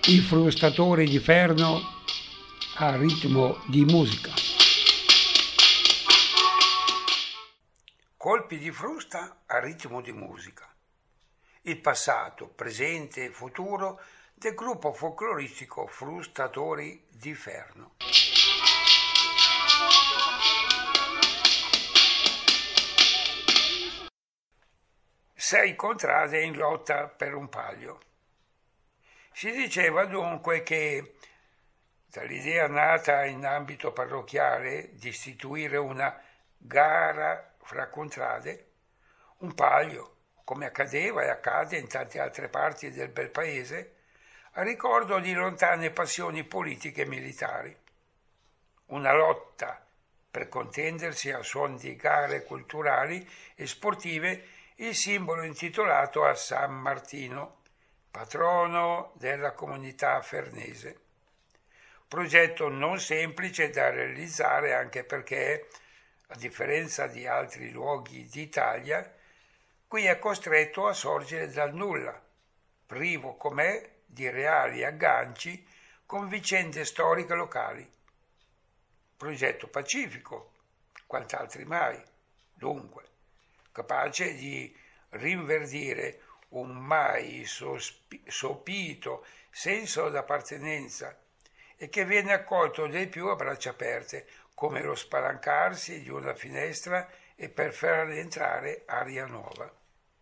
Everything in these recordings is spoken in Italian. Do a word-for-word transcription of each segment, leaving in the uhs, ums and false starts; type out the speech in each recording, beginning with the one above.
I frustatori di Ferno a ritmo di musica. Colpi di frusta a ritmo di musica. Il passato, presente e futuro del gruppo folcloristico Frustatori di Ferno. Sei contrade in lotta per un palio. Si diceva dunque che dall'idea nata in ambito parrocchiale di istituire una gara fra contrade, un palio, come accadeva e accade in tante altre parti del bel paese, a ricordo di lontane passioni politiche e militari. Una lotta per contendersi a suon di gare culturali e sportive il simbolo intitolato a San Martino, patrono della comunità fernese. Progetto non semplice da realizzare anche perché, a differenza di altri luoghi d'Italia, qui è costretto a sorgere dal nulla, privo com'è di reali agganci con vicende storiche locali. Progetto pacifico, quant'altri mai, dunque, capace di rinverdire un mai sospi- sopito senso d'appartenenza e che viene accolto dei più a braccia aperte, come lo spalancarsi di una finestra e per far entrare aria nuova.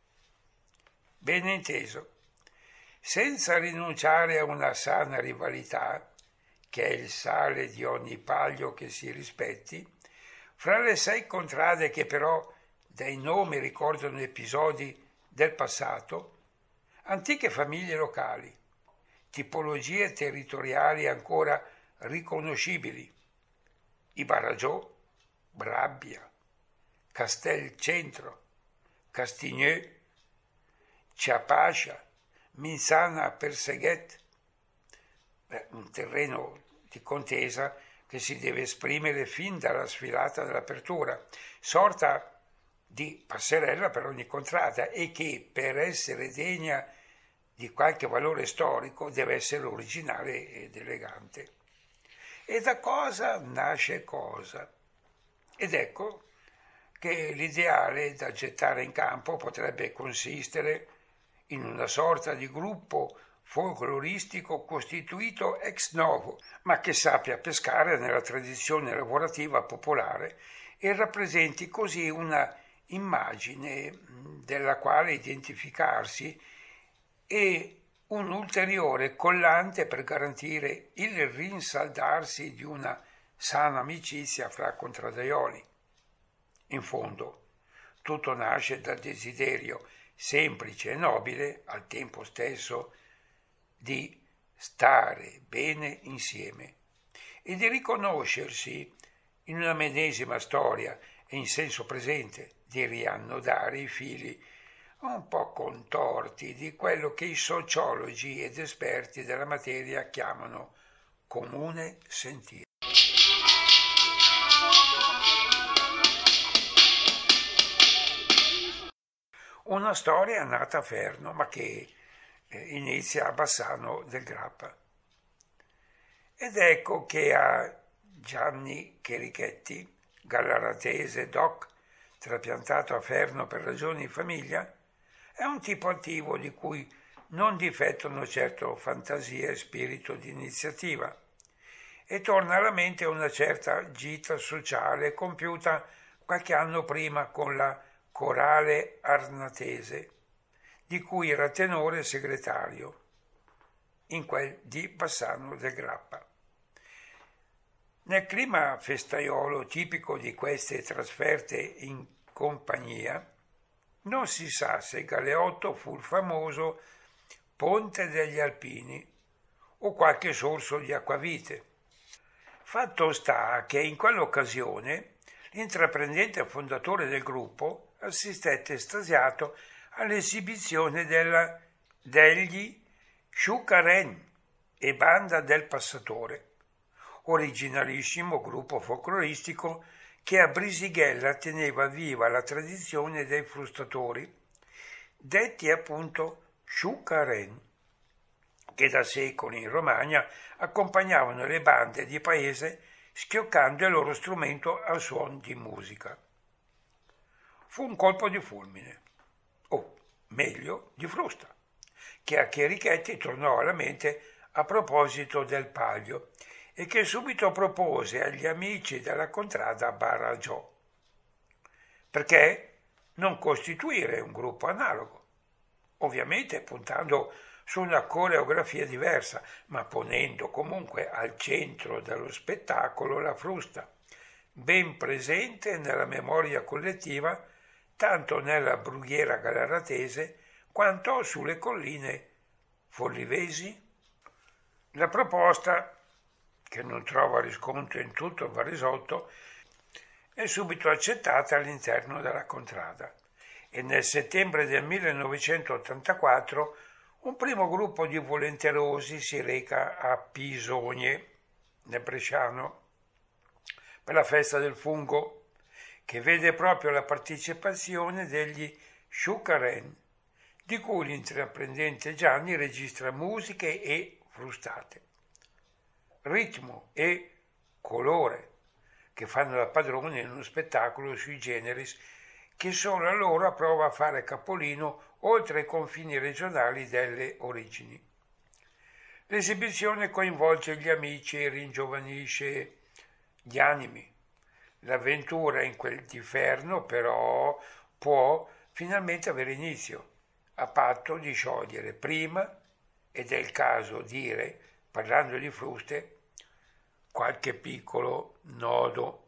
Ben inteso, senza rinunciare a una sana rivalità, che è il sale di ogni palio che si rispetti, fra le sei contrade che però dai nomi ricordano episodi del passato, antiche famiglie locali, tipologie territoriali ancora riconoscibili, i Baragiò, Brabbia, Castelcentro, Castigneux, Ciapascia, Minsana Perseghet, un terreno di contesa che si deve esprimere fin dalla sfilata dell'apertura, sorta di passerella per ogni contrada e che, per essere degna di qualche valore storico, deve essere originale ed elegante. E da cosa nasce cosa? Ed ecco che l'ideale da gettare in campo potrebbe consistere in una sorta di gruppo folcloristico costituito ex novo, ma che sappia pescare nella tradizione lavorativa popolare e rappresenti così una immagine della quale identificarsi e un ulteriore collante per garantire il rinsaldarsi di una sana amicizia fra contradaioli. In fondo, tutto nasce dal desiderio semplice e nobile, al tempo stesso, di stare bene insieme e di riconoscersi in una medesima storia e in senso presente, di riannodare i fili un po' contorti di quello che i sociologi ed esperti della materia chiamano comune sentire. Una storia nata a Ferno, ma che eh, inizia a Bassano del Grappa. Ed ecco che a Gianni Cherichetti, gallaratese doc, trapiantato a Ferno per ragioni di famiglia, è un tipo attivo di cui non difettano certo fantasia e spirito di iniziativa, e torna alla mente una certa gita sociale compiuta qualche anno prima con la Corale Arnatese, di cui era tenore segretario, in quel di Bassano del Grappa. Nel clima festaiolo tipico di queste trasferte in compagnia, non si sa se Galeotto fu il famoso Ponte degli Alpini o qualche sorso di acquavite. Fatto sta che in quell'occasione l'intraprendente fondatore del gruppo assistette estasiato all'esibizione della, degli Sciucaren e Banda del Passatore, originalissimo gruppo folcloristico che a Brisighella teneva viva la tradizione dei frustatori, detti appunto Sciucaren, che da secoli in Romagna accompagnavano le bande di paese schioccando il loro strumento al suon di musica. Fu un colpo di fulmine, o meglio di frusta, che a Chierichetti tornò alla mente a proposito del Palio e che subito propose agli amici della contrada Baragiò. Perché non costituire un gruppo analogo? Ovviamente puntando su una coreografia diversa, ma ponendo comunque al centro dello spettacolo la frusta, ben presente nella memoria collettiva, tanto nella brughiera galaratese quanto sulle colline forlivesi. La proposta, che non trova riscontro in tutto il Varesotto, è subito accettata all'interno della contrada e nel settembre del millenovecentottantaquattro un primo gruppo di volenterosi si reca a Pisogne, nel Bresciano, per la festa del fungo, che vede proprio la partecipazione degli Sciucaren, di cui l'intraprendente Gianni registra musiche e frustate, ritmo e colore, che fanno da padrone in uno spettacolo sui generis che solo a loro approva a fare capolino oltre i confini regionali delle origini. L'esibizione coinvolge gli amici e ringiovanisce gli animi. L'avventura in quel d'inferno però può finalmente avere inizio, a patto di sciogliere prima, ed è il caso dire, parlando di fruste, qualche piccolo nodo.